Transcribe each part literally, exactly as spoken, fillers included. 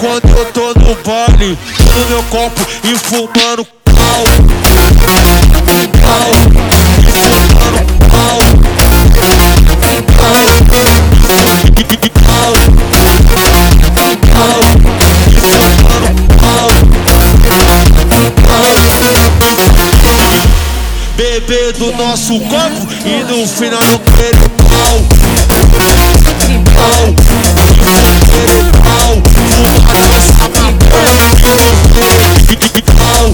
quando eu tô no baile, no meu copo e fumando pau, pau, e fumando pau, pau, pau, pau, e fumando pau, pau. Beber do nosso copo e no final não querer pau, pau, e querer pau, fumar nossa pau, pau,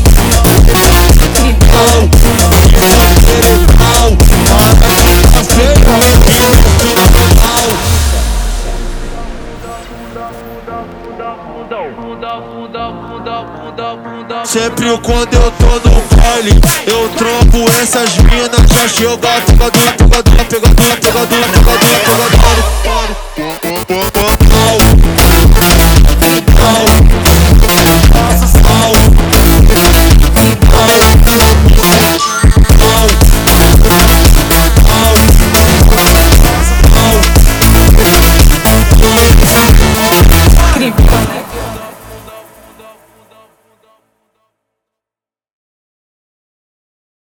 pau, e querer pau, para ficar feio e no final pau. Sempre quando eu tô no baile, eu trombo essas minas, já chega pegador, pegador, pegador, pegador.